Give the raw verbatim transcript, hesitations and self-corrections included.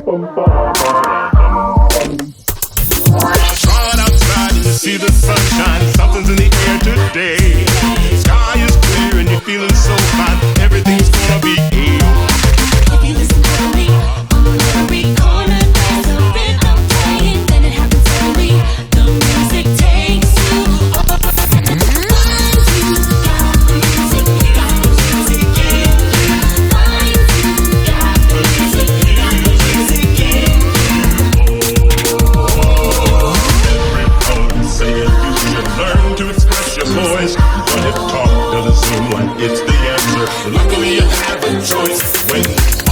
Run outside and you see the sunshine. Something's in the air today. Sky is clear and you're feeling so fine. Everything's gonna be A-OK. If you listen carefully, on every corner there's a rhythm playing. Then it happens suddenly. The music takes you over. Finds you, got the music, got the music in you. Finds you, got the music, got the music in Everyone saying you should learn to express your voice. But if talk doesn't seem like it's the answer, luckily you have a choice. When